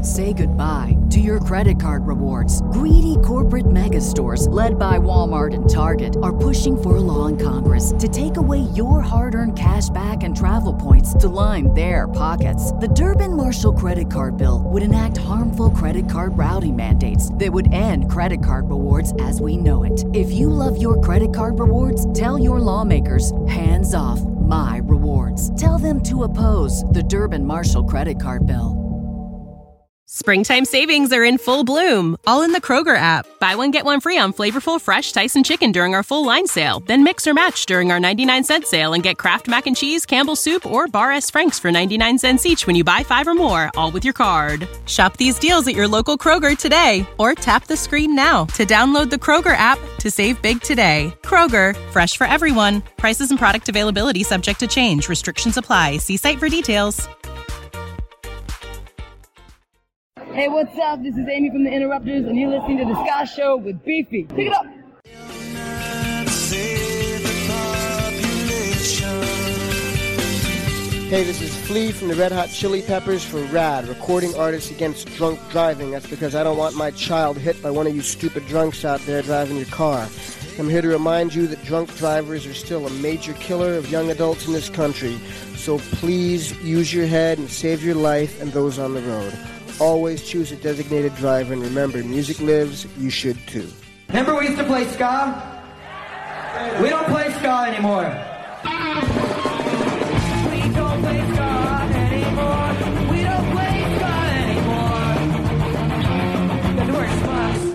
Say goodbye to your credit card rewards. Greedy corporate mega stores, led by Walmart and Target, are pushing for a law in Congress to take away your hard-earned cash back and travel points to line their pockets. The Durbin-Marshall credit card bill would enact harmful credit card routing mandates that would end credit card rewards as we know it. If you love your credit card rewards, tell your lawmakers, hands off my rewards. Tell them to oppose the Durbin-Marshall credit card bill. Springtime savings are in full bloom, all in the Kroger app. Buy one, get one free on flavorful, fresh Tyson chicken during our full line sale. Then mix or match during our 99-cent sale and get Kraft Mac and Cheese, Campbell's Soup, or Bar S. Frank's for 99 cents each when you buy 5 or more, all with your card. Shop these deals at your local Kroger today, or tap the screen now to download the Kroger app to save big today. Kroger, fresh for everyone. Prices and product availability subject to change. Restrictions apply. See site for details. Hey, what's up? This is Amy from The Interrupters, and you're listening to The Ska Show with Beefy. Pick it up! Hey, this is Flea from the Red Hot Chili Peppers for RAD, Recording Artists Against Drunk Driving. That's because I don't want my child hit by one of you stupid drunks out there driving your car. I'm here to remind you that drunk drivers are still a major killer of young adults in this country. So please use your head and save your life and those on the road. Always choose a designated driver, and remember, music lives, you should too. Remember we used to play ska? We don't play ska anymore. We don't play ska anymore. We don't play ska anymore. The door sucks.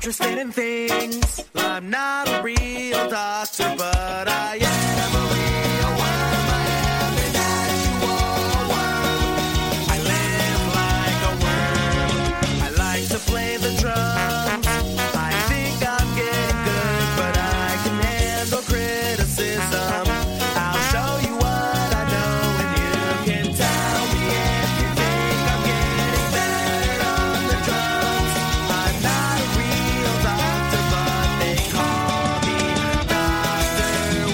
interested in things. I'm not a real doctor, but I am a real worm. I am an actual worm. I live like a worm. I like to play the drums. I think I'm getting good, but I can handle criticism. I'll show you what I know, and you can tell me if you think I'm getting better on the drums. I'm not a real doctor, but they call me Dr.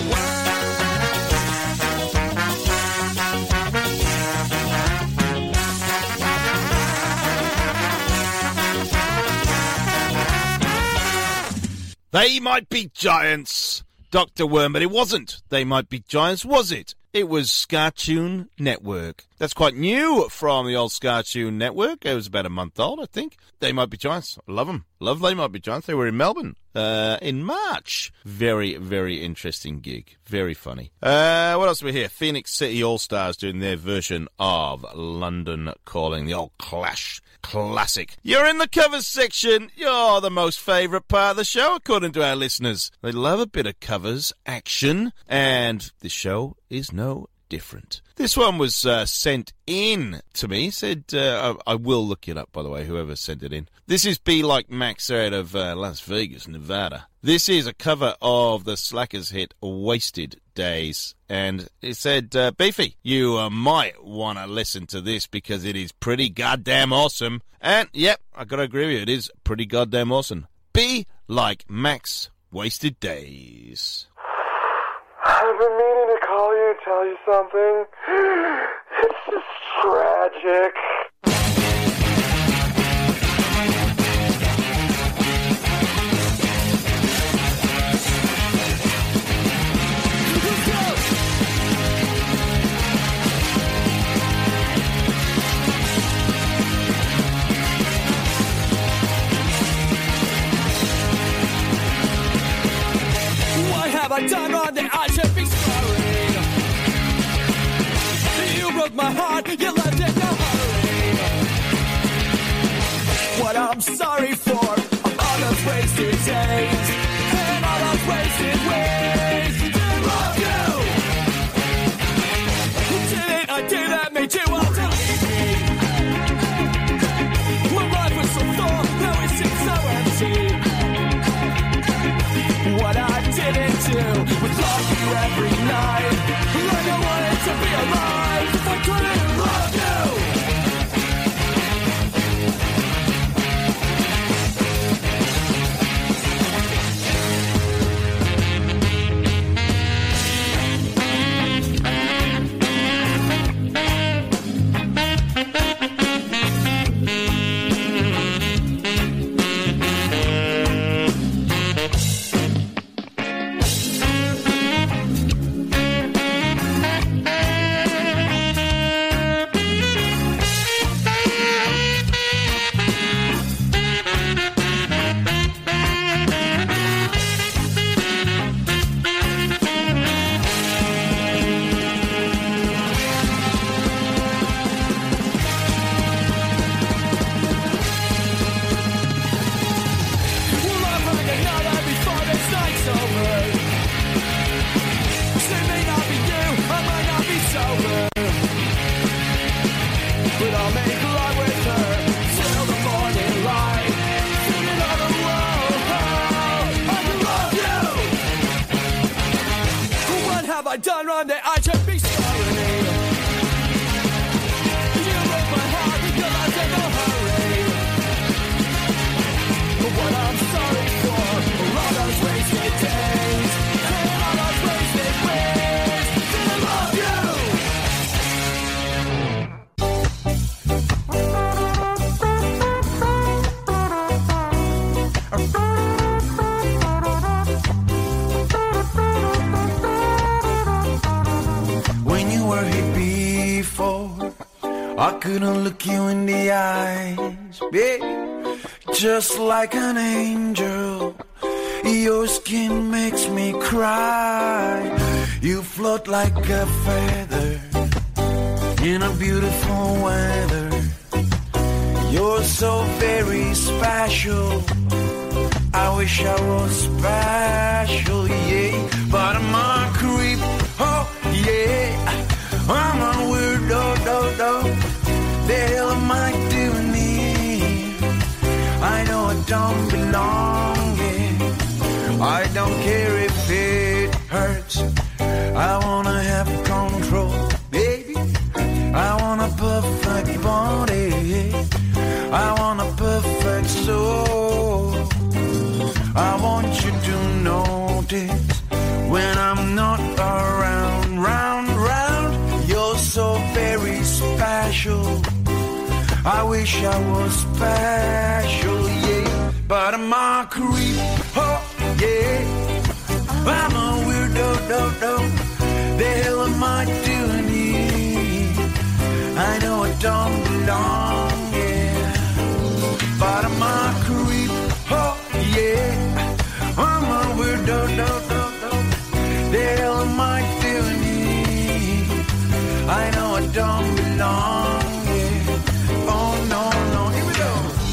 They Might Be Giants, Dr. Worm, but it wasn't They Might Be Giants, was it? It was Scartoon Network. That's quite new from the old Scartoon Network. It was about a month old, I think. They Might Be Giants. I love them. Love They Might Be Giants. They were in Melbourne in March. Very, very interesting gig. Very funny. What else do we hear? Phoenix City All-Stars doing their version of London Calling, the old Clash classic. You're in the covers section. You're the most favourite part of the show, according to our listeners. They love a bit of covers action, and the show is no different. This one was sent in to me. Said, I will look it up, by the way, whoever sent it in. This is Be Like Max out of Las Vegas, Nevada. This is a cover of the Slackers hit Wasted Days. And it said, Beefy, you might want to listen to this because it is pretty goddamn awesome. And, yep, I got to agree with you. It is pretty goddamn awesome. Be Like Max, Wasted Days. I've been meaning to call you and tell you something. It's just tragic. What have I done wrong that I should be sorry? You broke my heart, you left it no hurry. What I'm sorry for are all those wasted days and all those wasted ways to love you. Didn't I do that made you want to leave me? My life was so full, now it seems so empty. What I didn't do was love you every night. Like I wanted to be alive. I couldn't love you. I done wrong that I should be sorry. You broke my heart because I said no hurry. But what I'm sorry for are all those wasted days and all those wasted ways to love I couldn't look you in the eyes, babe. Just like an angel, your skin makes me cry. You float like a feather in a beautiful weather. You're so very special, I wish I was special, yeah, but I'm a creep, oh yeah, I'm a weirdo, the hell am I doing here? I know I don't belong here, I don't care if it hurts, I wanna have control, baby, I want a perfect body, I want a perfect soul. I want you to notice when I'm not around, round, you're so very special. I wish I was special, yeah, but I'm a creep, oh yeah, I'm a weirdo, the hell am I doing here? I know I don't belong, yeah, but I'm a creep, oh yeah, I'm a weirdo, the hell am I doing here? I know I don't belong, yeah, oh no, here we go.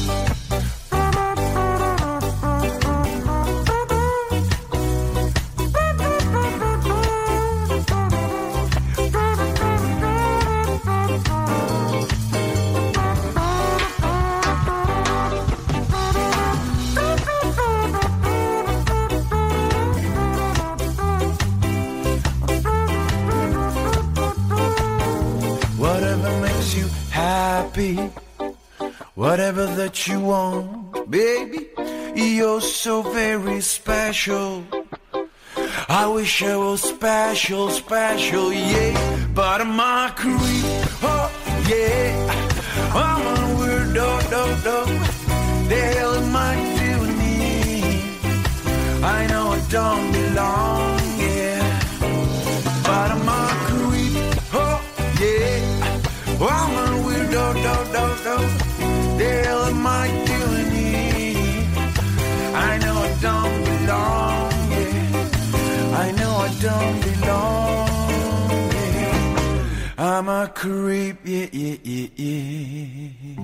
Whatever that you want, baby, you're so very special. I wish I was special, yeah, but I'm a creep, oh yeah, I'm a weirdo, the hell am I doing here? I know I don't belong, yeah, but I'm a creep, oh yeah, I'm a weirdo, the hell am I doing here? I know I don't belong, yeah, I know I don't belong, yeah, I'm a creep, yeah.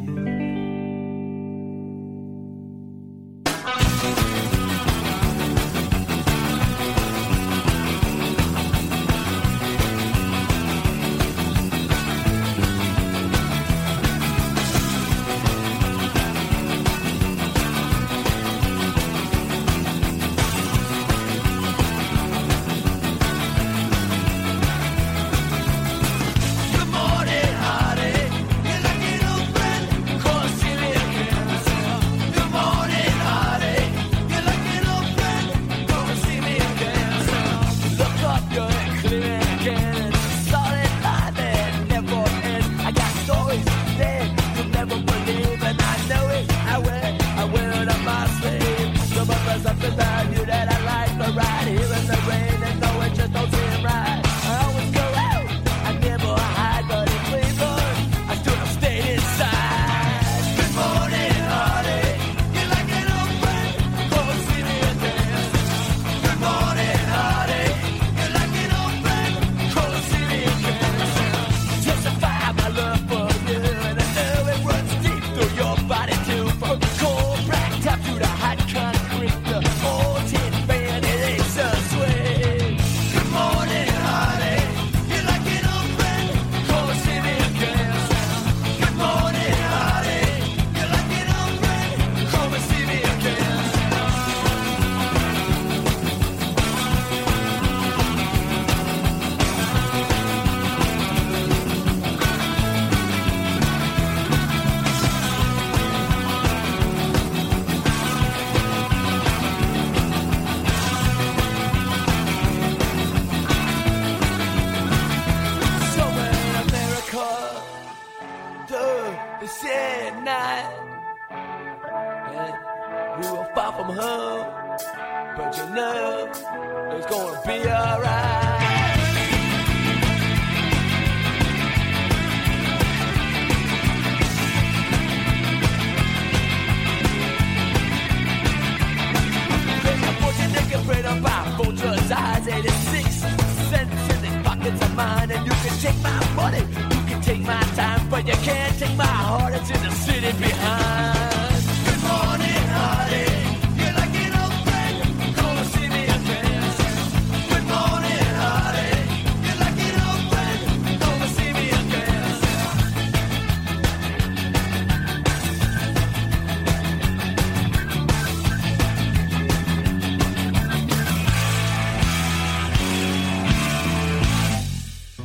Behind. Good morning, honey. You're like an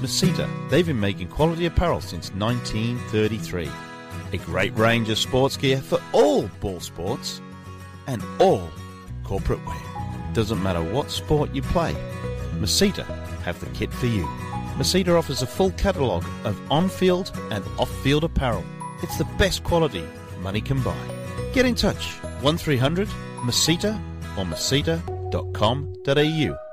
Masita. They've been making quality apparel since 1933. A great range of sports gear for all ball sports and all corporate wear. Doesn't matter what sport you play, Masita have the kit for you. Masita offers a full catalogue of on-field and off-field apparel. It's the best quality money can buy. Get in touch, 1300 Masita or masita.com.au.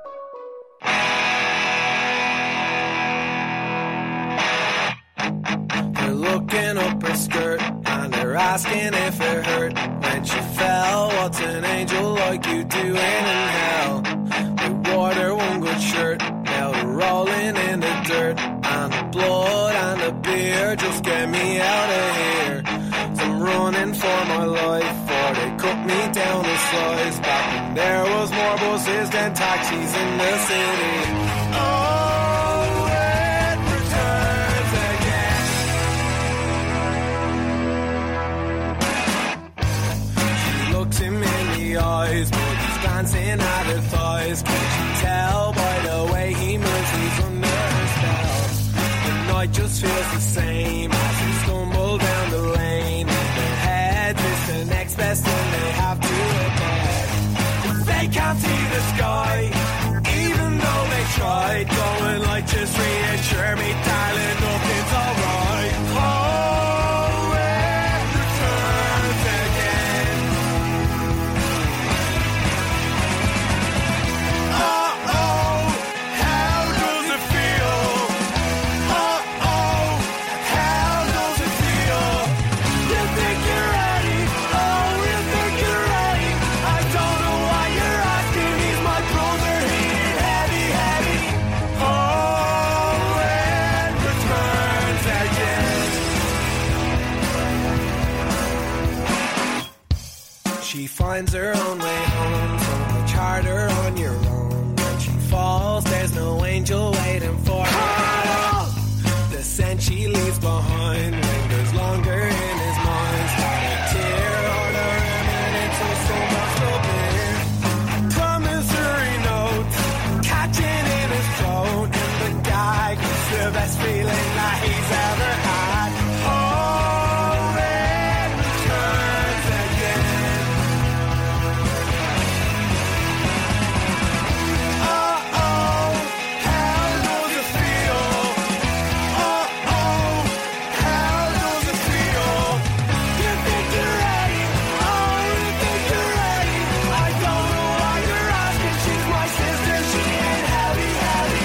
They're looking up her skirt and they're asking if it hurt when she fell. What's an angel like you doing in hell? They wore their one good shirt, now they're rolling in the dirt, and the blood and the beer just get me out of here. So I'm running for my life, for they cut me down the slice. Back when there was more buses than taxis in the city. Oh, it returns again. She looks him in the eyes, but he's dancing at her thighs. Can't you tell by the way he moves, he's under her spell? The night just feels the same as we stumble down the lane. In their head, it's the next best thing they have to avoid. They can't see the sky, even though they tried. Going like, just reassure me, darling, nothing's alright. Oh, it returns again. Uh-oh, how does it feel? Uh-oh, how does it feel? You think you're ready? Oh, you think you're ready? I don't know why you're asking. He's my brother, he ain't heavy, heavy. Oh, it returns again. She finds her own way home, so much harder on your own. When she falls, there's no angel waiting for her. The scent she leaves behind lingers longer in his mind. Start a tear on her eminence, so much to bear. Promissory notes catching in his throat, and the guy gets the best feeling that he's ever had. Oh, it returns again. Uh-oh, how does it feel? Uh-oh, how does it feel? You think you're ready? Oh, you think you're ready? I don't know why you're asking. She's my sister, she ain't heavy, heavy.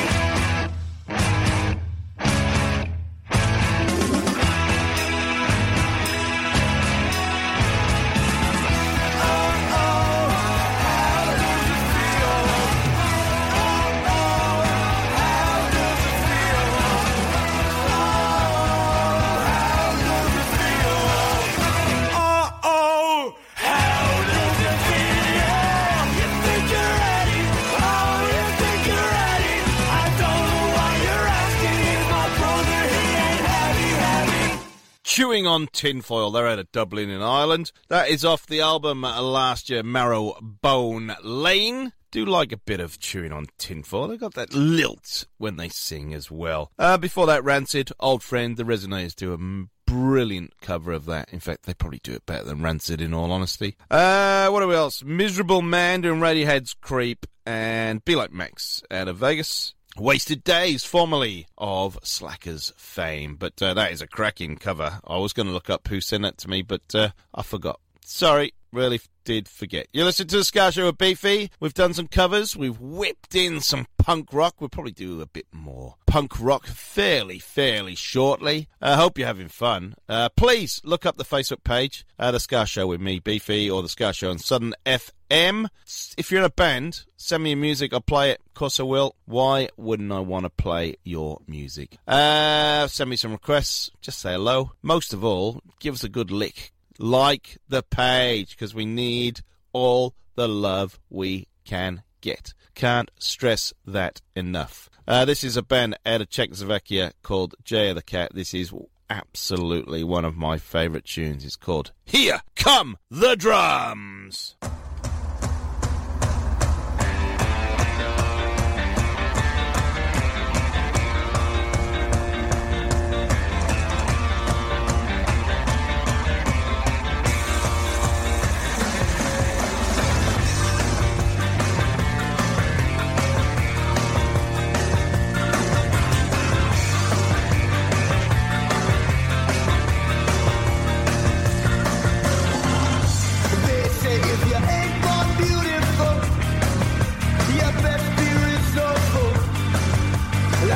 Uh-oh, how does it feel? You think you're ready? Oh, you think you're ready? I don't know why you're asking. He's my brother, he ain't heavy, heavy. Chewing on Tinfoil, they're out of Dublin in Ireland. That is off the album last year, Marrow Bone Lane. Do like a bit of Chewing on Tinfoil. They've got that lilt when they sing as well. Before that, Rancid, Old Friend, the Resonators do a brilliant cover of that. In fact, they probably do it better than Rancid, in all honesty. What else? Miserable Man doing Radiohead's Creep, and Be Like Max out of Vegas. Wasted Days, formerly of Slackers fame, but that is a cracking cover. I was going to look up who sent it to me, but I forgot. Sorry, really did forget. You listen to the Ska Show with Beefy. We've done some covers. We've whipped in some punk rock. We'll probably do a bit more punk rock fairly shortly. I hope you're having fun. Please look up the Facebook page, the Ska Show with me, Beefy, or the Ska Show on Southern FM. If you're in a band, send me your music. I'll play it. Of course I will. Why wouldn't I want to play your music? Send me some requests. Just say hello. Most of all, give us a good lick. Like the page, because we need all the love we can get. Can't stress that enough. This is a band out of Czechoslovakia called Jay of the Cat. This is absolutely one of my favourite tunes. It's called Here Come the Drums.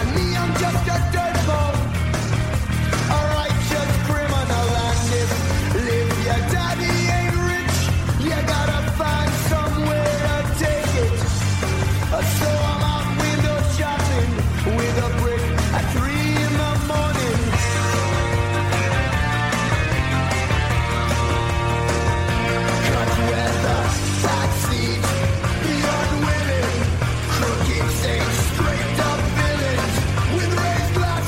me, I'm just a dirtball, a righteous criminal, and if your daddy ain't rich, you gotta find somewhere to take it. So I'm out window shopping with a brick at 3 in the morning. Cut weather, backseat, the unwilling, crooked saints, straight up villains with raised glasses.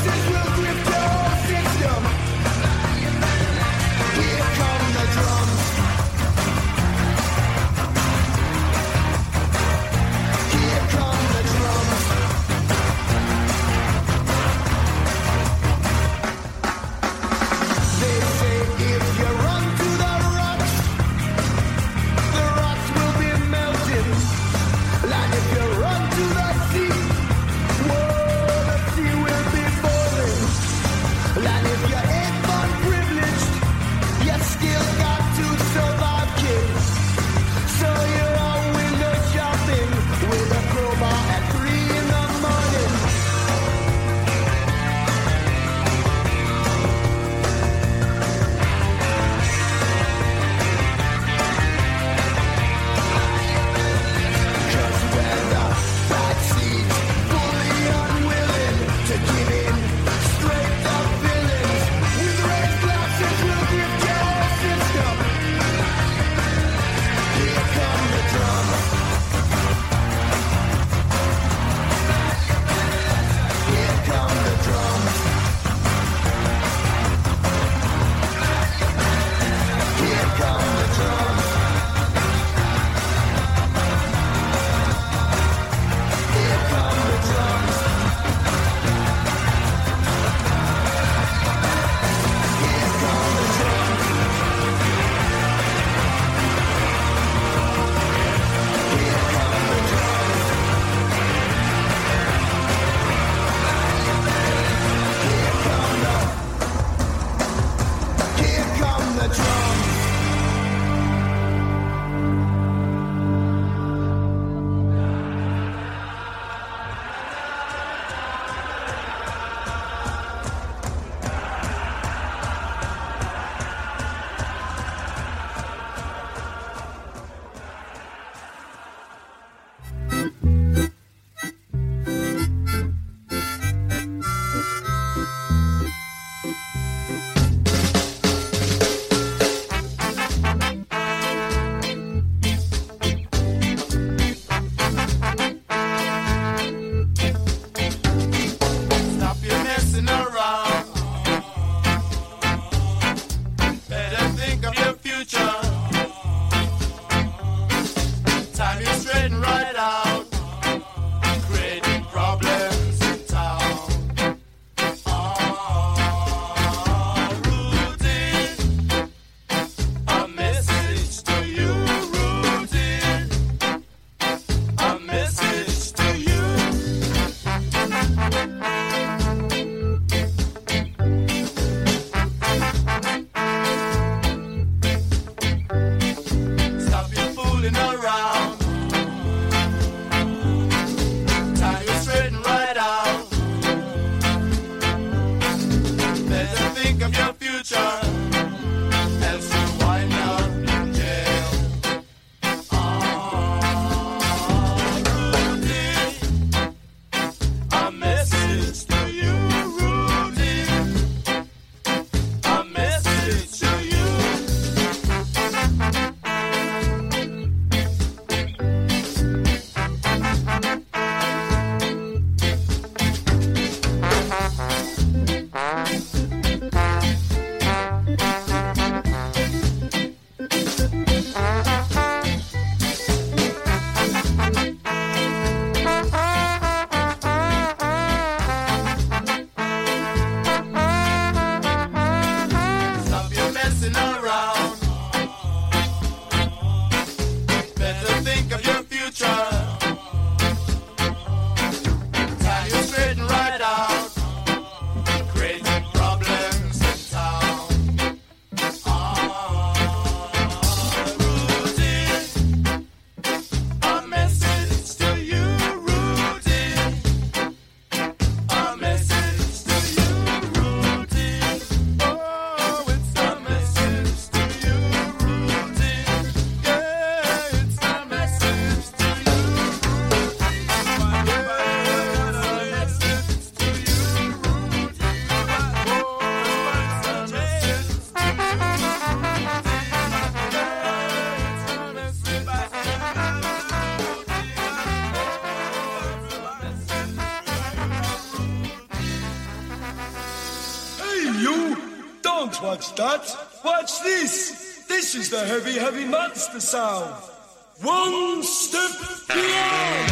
Don't watch that. Watch this. This is the heavy, heavy monster sound. One step beyond.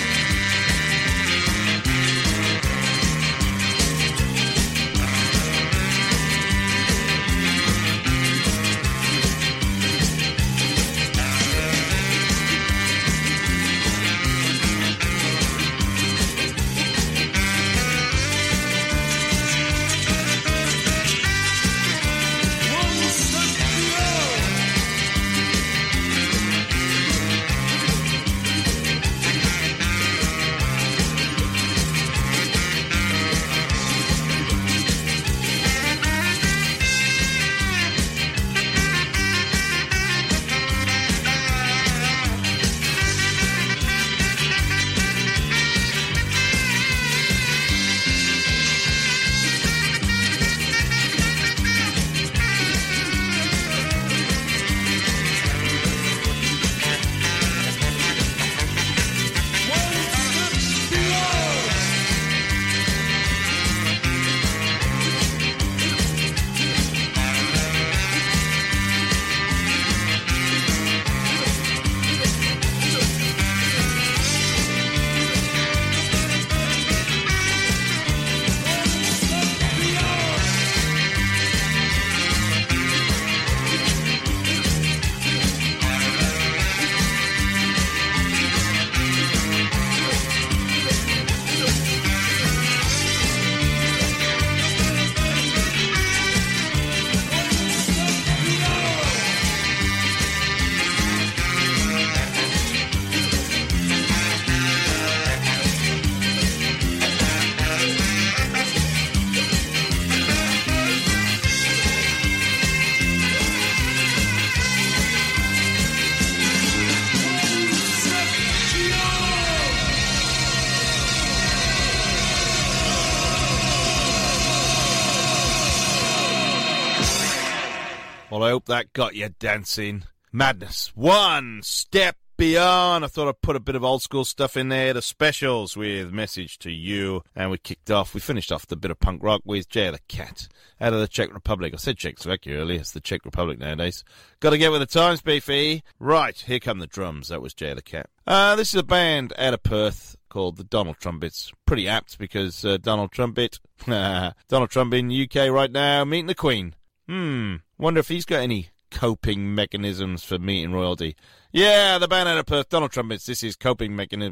Well, I hope that got you dancing. Madness. One step beyond. I thought I'd put a bit of old school stuff in there. The Specials with Message to You. And we finished off the bit of punk rock with Jay the Cat out of the Czech Republic. I said Czechoslovakia earlier. It's the Czech Republic nowadays. Got to get with the times, Beefy. Right, here come the drums. That was Jay the Cat. This is a band out of Perth called the Donald Trumpets. Pretty apt because Donald Trump in the UK right now meeting the Queen. Wonder if he's got any coping mechanisms for meeting royalty. Yeah, the band out of Perth, Donald Trumpets. This is coping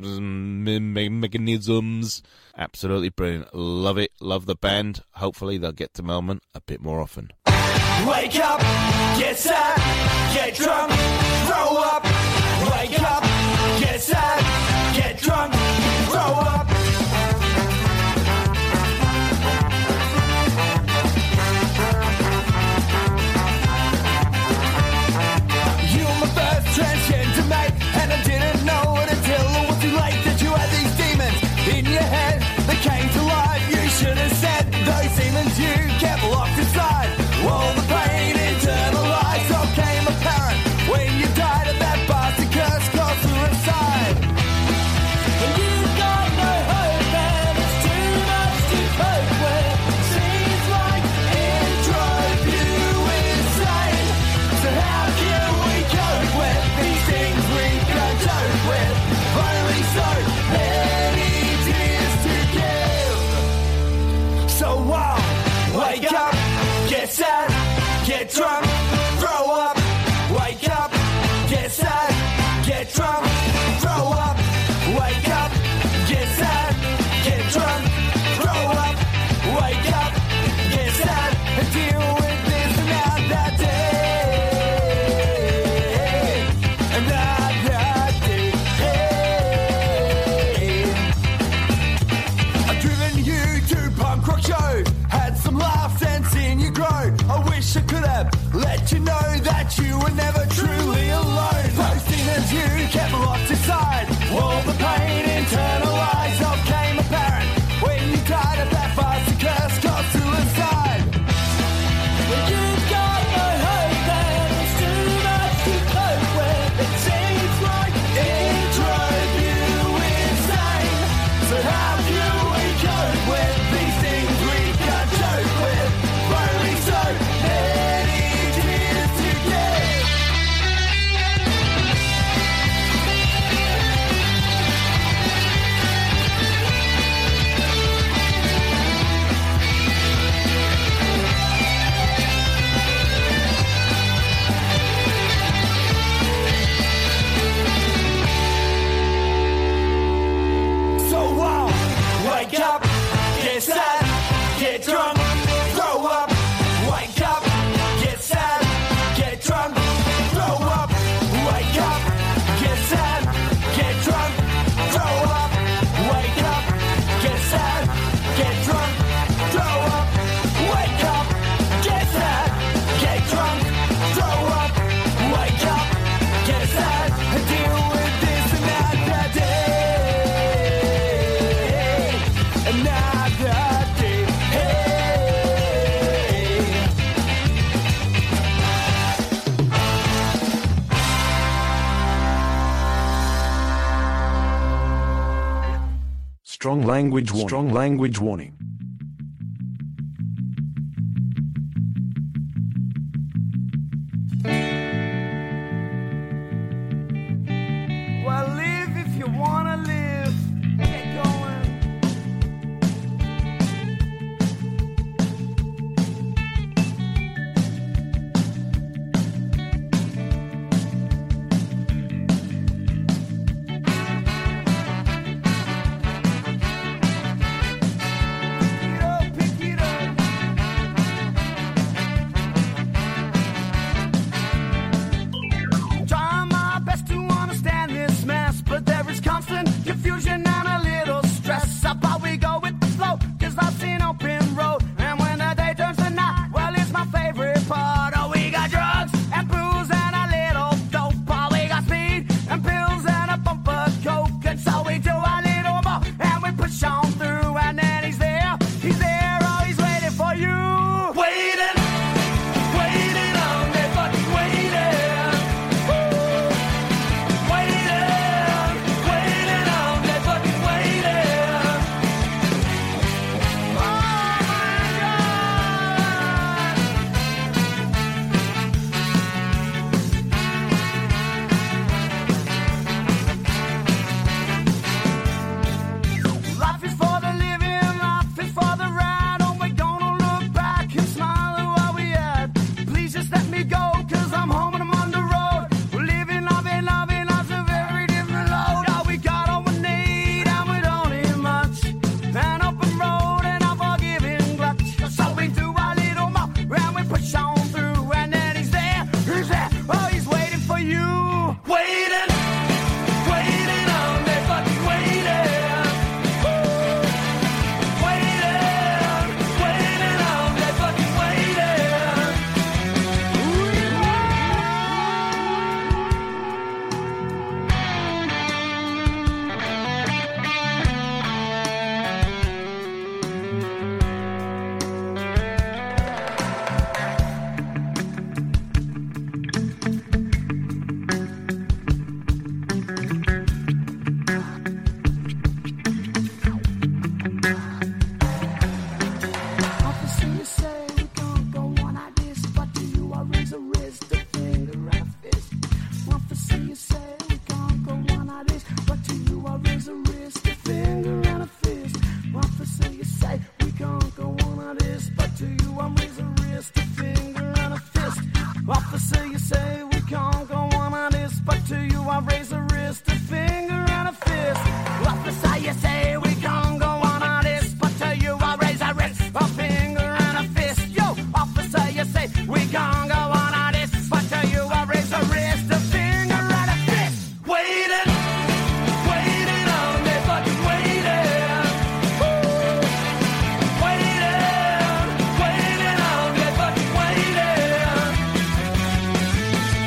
mechanisms. Absolutely brilliant. Love it. Love the band. Hopefully they'll get to Melbourne a bit more often. Wake up, get sad, get drunk, grow up. Wake up, get sad, get drunk, grow up. Transgender mate, and I didn't know it until it was too late that you had these demons in your head that came to life. You should have said those demons you kept locked inside. Well, the pain internalized all came apparent when you died of that bastard curse called suicide. And you got no hope and it's too much to cope with. Seems like it drove you insane. So how can we cope with these things we can't cope with? Only so many tears to give. So wake up, get sad, get drunk, grow up. Wake up, get sad, get drunk, grow up. Wake up, get sad, get drunk, grow up. Wake up, get sad, and deal with this another day. Another day. I've driven you to punk rock show, had some laughs and seen you grow. I wish I could have let you know that that day. Hey. Strong language warning. Strong language warning. Well, live if you wanna live. Get going. Pick it up. Trying my best to understand this mess, but there is constant confusion and a little stress. Up how we go with the flow, 'cause I've seen open road. And when the day turns to night, well, it's my favorite part. Oh, we got drugs and booze and a little dope. Oh, we got speed and pills and a bump of coke. And so we do a little more and we push on through. And then he's there, oh, he's waiting for you. Waiting, waiting on me, fucking waiting. Waiting on me, fucking waiting. Oh my God. Life is for the living, life is for the ride. Oh, we're gonna look back and smile at what we had. Please just let me go, 'cause I'm home and I'm on the road. We're living, loving, lots of every different load. Oh, we got all we need and we don't need much. An open road and a forgiving clutch. So we do a little more and we push on through. And then he's there, oh, he's waiting for you. Waiting, waiting on me, fucking waiting. Waiting on me, fucking waiting. Officer, you say we can't go on like this, but to you I raise a wrist, a finger and a fist. Officer, you say we can't go on like this, but to you I raise a wrist, a finger and a fist. Officer, you say we can't go on like this, but to you I raise a wrist, a finger and a fist. Officer, you say we can't go on like this, but to you I raise a wrist, a finger and a fist. Officer, you say we can't go on like this, but to you I raise a wrist, a finger and a fist. Yo, officer, you say we can't go on like this, but to you I raise a wrist, a finger and a fist. Waiting, waiting on me, fucking waiting. Waiting on me, fucking waiting.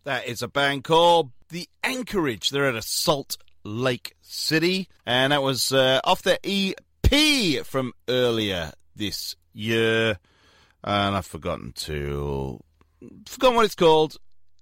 That is a band called The Anchorage. They're at Salt Lake City, and that was off their EP from earlier this year, and I've forgotten what it's called.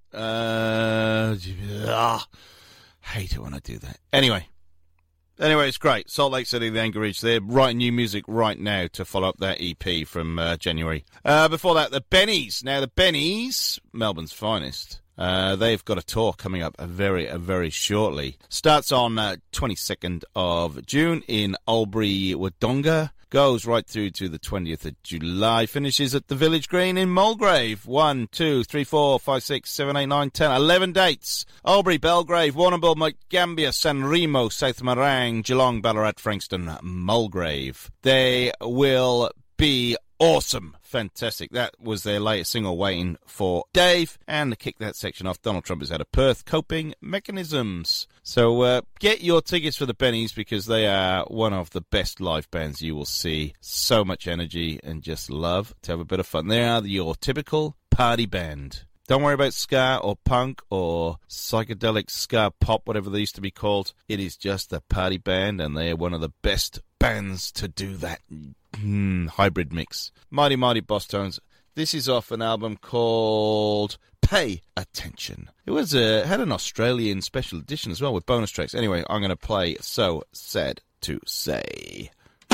Hate it when I do that. Anyway, it's great. Salt Lake City, The Anchorage. They're writing new music right now to follow up that EP from January. Before that, the Bennies. Now, the Bennies, Melbourne's finest. They've got a tour coming up very shortly. Starts on 22nd of June in Albury, Wodonga. Goes right through to the 20th of July. Finishes at the Village Green in Mulgrave. 1, 2, 3, 4, 5, 6, 7, 8, 9, 10. 11 dates. Albury, Belgrave, Warrnambool, Gambia, San Remo, South Morang, Geelong, Ballarat, Frankston, Mulgrave. They will be awesome. Fantastic. That was their latest single, Waiting for Dave. And to kick that section off, Donald Trump is out of Perth, Coping Mechanisms. So get your tickets for the Bennies because they are one of the best live bands you will see. So much energy and just love to have a bit of fun. They are your typical party band. Don't worry about ska or punk or psychedelic ska pop, whatever they used to be called. It is just a party band, and they are one of the best bands to do that hybrid mix. Mighty Boss Tones. This is off an album called Pay Attention. It was had an Australian special edition as well with bonus tracks. Anyway, I'm going to play So Sad to Say.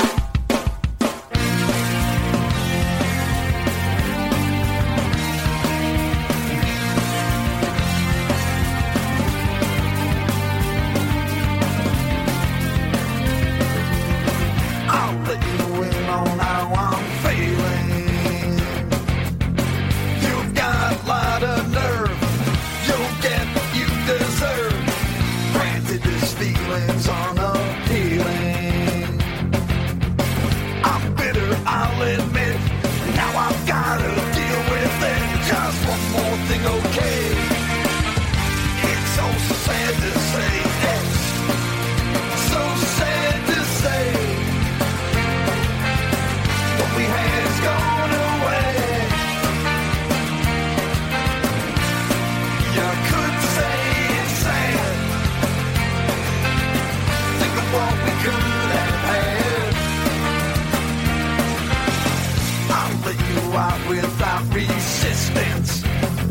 Without resistance,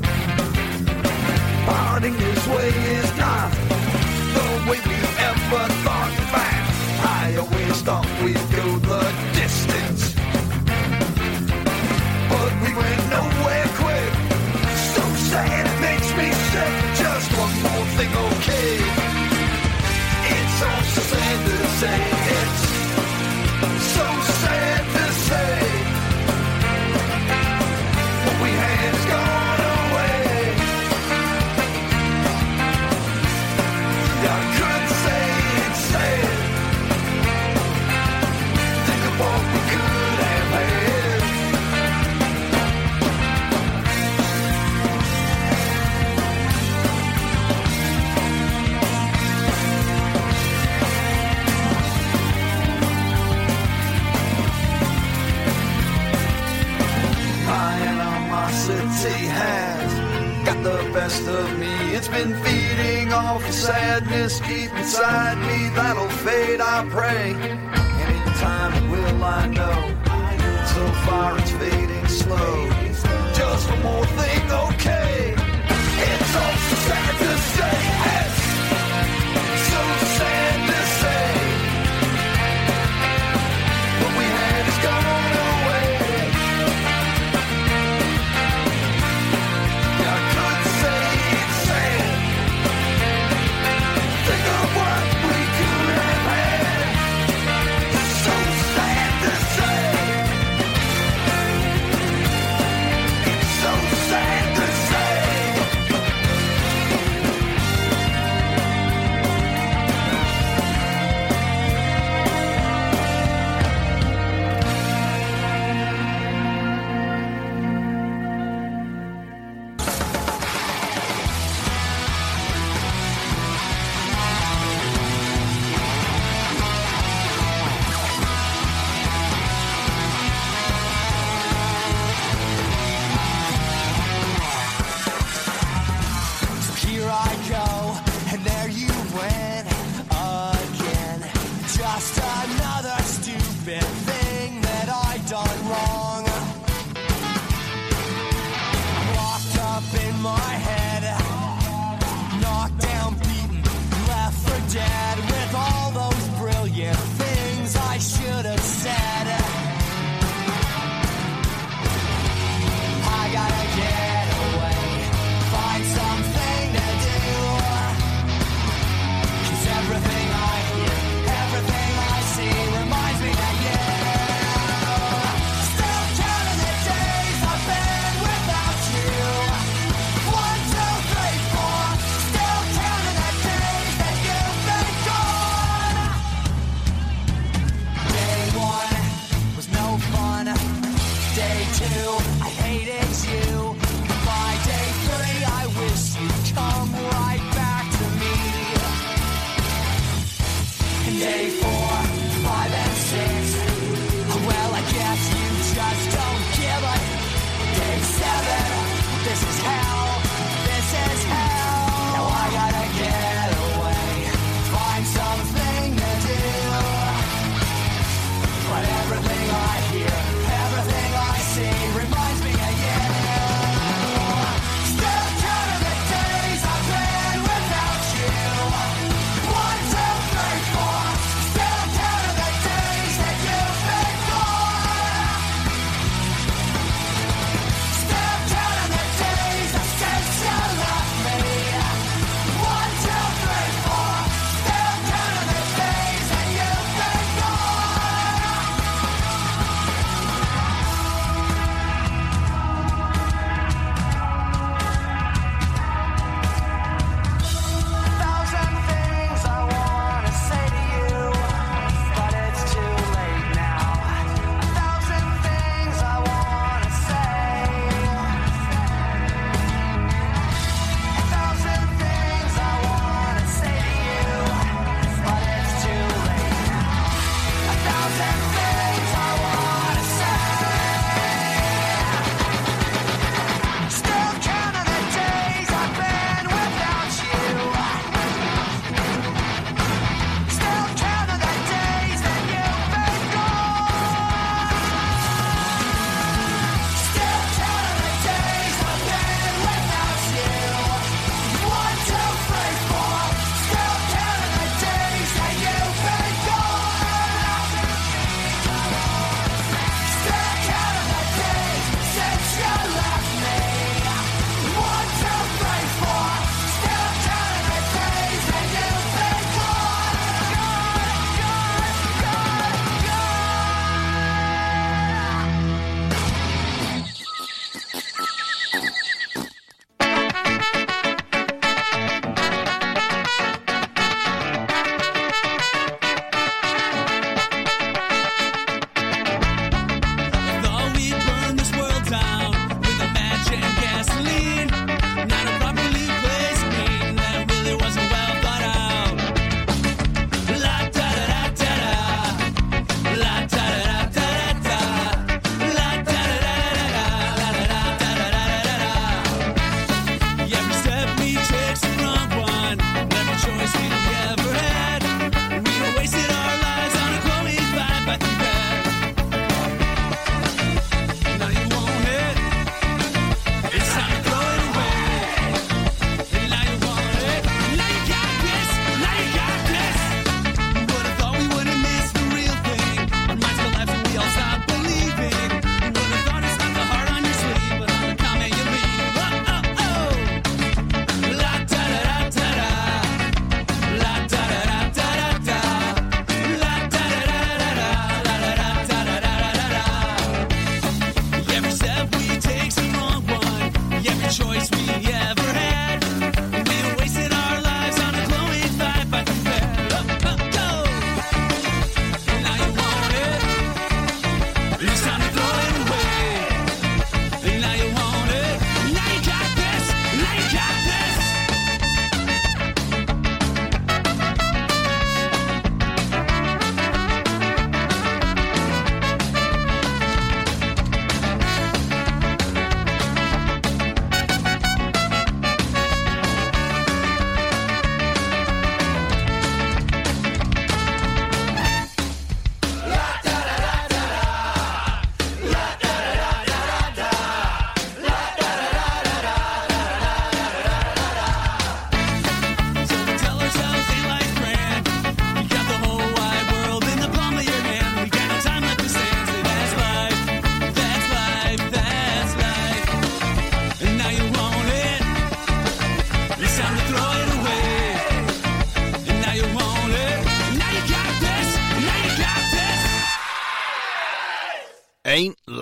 parting this way is not the way we ever thought back. I always thought we'd go the distance, but we went nowhere quick. So sad it makes me sick. Just one more thing, okay? It's all so sad to say. It's so sad to say. Has got the best of me. It's been feeding off the sadness deep inside me. That'll fade, I pray. And in time will I know. So far it's fading slow. Just one more thing, okay? It's all so sad to say. It's so sad to say. What we had is gone away. Sad to say.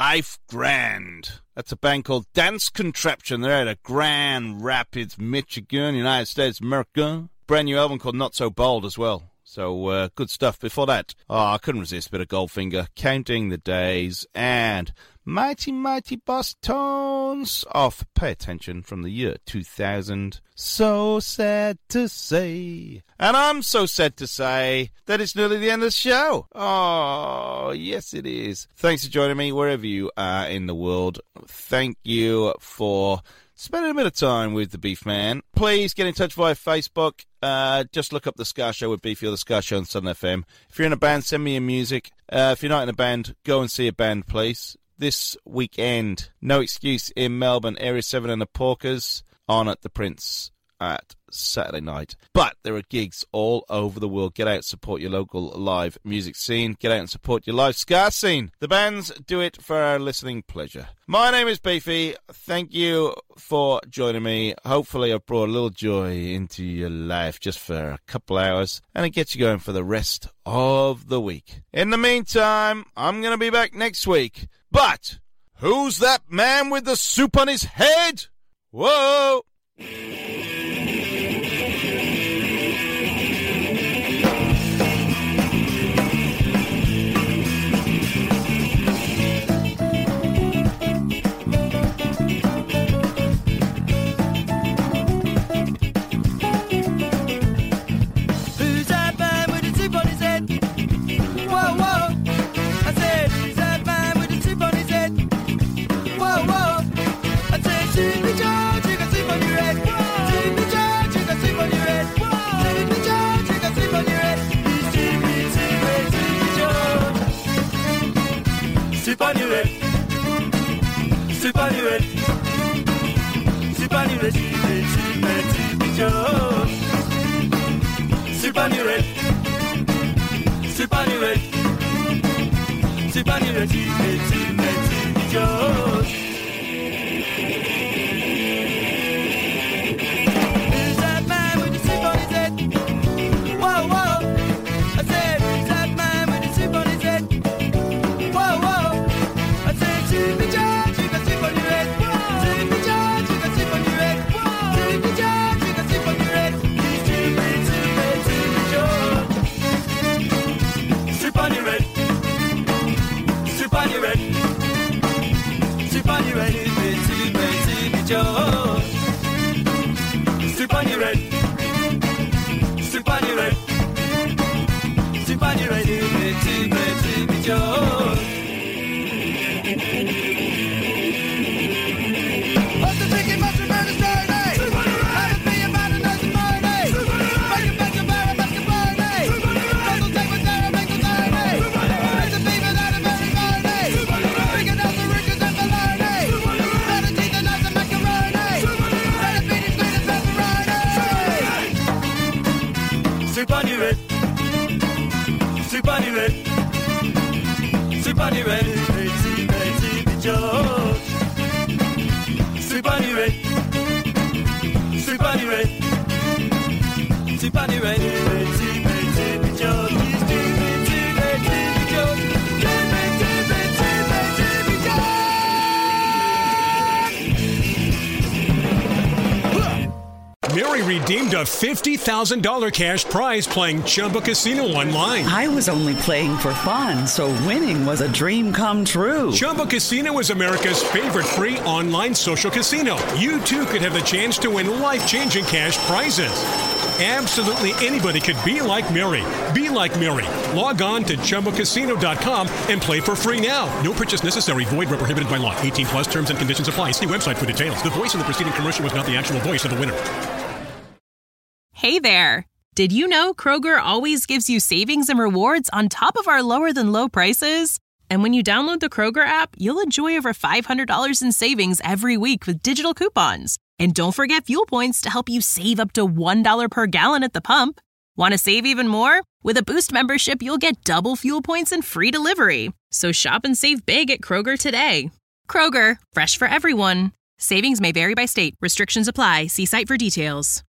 Life Grand. That's a band called Dance Contraption. They're out of Grand Rapids, Michigan, United States of America. Brand new album called Not So Bold as well. So, good stuff. Before that, I couldn't resist a bit of Goldfinger, Counting the Days, and Mighty Mighty Boss Tones off Pay Attention from the year 2000. So sad to say. And I'm so sad to say that it's nearly the end of the show. Oh, yes it is. Thanks for joining me wherever you are in the world. Thank you for spending a bit of time with the Beef Man. Please get in touch via Facebook. Just look up The Ska Show with Beefy or The Ska Show on Southern FM. If you're in a band, send me your music. If you're not in a band, go and see a band, please. This weekend, No Excuse in Melbourne, Area 7 and the Porkers, on at the Prince at Saturday night. But there are gigs all over the world. Get out, support your local live music scene. Get out and support your live ska scene. The bands do it for our listening pleasure. My name is Beefy. Thank you for joining me. Hopefully I've brought a little joy into your life just for a couple hours, and it gets you going for the rest of the week. In the meantime, I'm going to be back next week. But who's that man with the soup on his head? Whoa! Soup on your head, soup on your head, soup on your head, soup on your head, soup on your head, soup on your head, who's that man with the soup on his head? Whoa, whoa, I said, who's that man with the soup on his head? Whoa, whoa. Soup me George, you can sleep on your head. Soup me George, you can sleep on your head. Soup me George, you can sleep on your head. He's stupid, George. Soup on your head. Soup on your head. Soup on your head, stupid, George. Soup on your head. Soup on your head. Soup on your head, stupid, George. What's the ticket, must remember the story? How to be a man and not a money. Make a back to bar and back to party. Don't take what's there and make the tiny. It's a fever that is very funny. Bringing out the riches and baloney. Let it eat the nuts and macaroni. Let it beat it sweet as pepperoni. Soup on your head. Soup on your head. Soup on your head. George. Soup on your head. Soup on your head. Soup on your head. Stupid George. Stupid George. Stupid George. Mary redeemed a $50,000 cash prize playing Chumba Casino online. I was only playing for fun, so winning was a dream come true. Chumba Casino is America's favorite free online social casino. You too could have the chance to win life-changing cash prizes. Absolutely anybody could be like Mary. Be like Mary. Log on to ChumbaCasino.com and play for free now. No purchase necessary. Void where prohibited by law. 18 plus terms and conditions apply. See website for details. The voice in the preceding commercial was not the actual voice of the winner. Hey there. Did you know Kroger always gives you savings and rewards on top of our lower than low prices? And when you download the Kroger app, you'll enjoy over $500 in savings every week with digital coupons. And don't forget fuel points to help you save up to $1 per gallon at the pump. Want to save even more? With a Boost membership, you'll get double fuel points and free delivery. So shop and save big at Kroger today. Kroger, fresh for everyone. Savings may vary by state. Restrictions apply. See site for details.